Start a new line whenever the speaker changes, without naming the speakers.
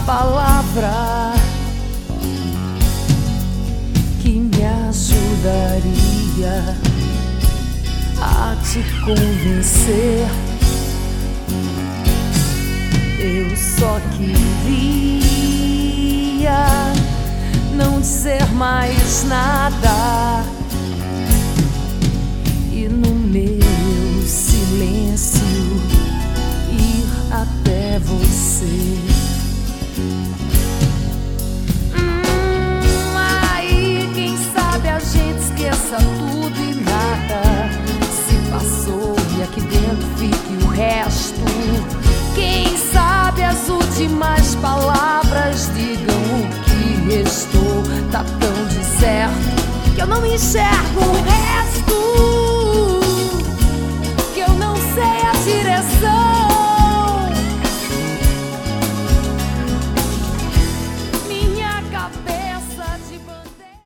palavra que me ajudaria a te convencer. Eu só queria não dizer mais nada e no meu silêncio ir até você. Aí quem sabe a gente esqueça tudo e nada se passou e aqui dentro fique o resto. Quem sabe as últimas palavras digam o que restou. Tá tão de certo que eu não enxergo o resto.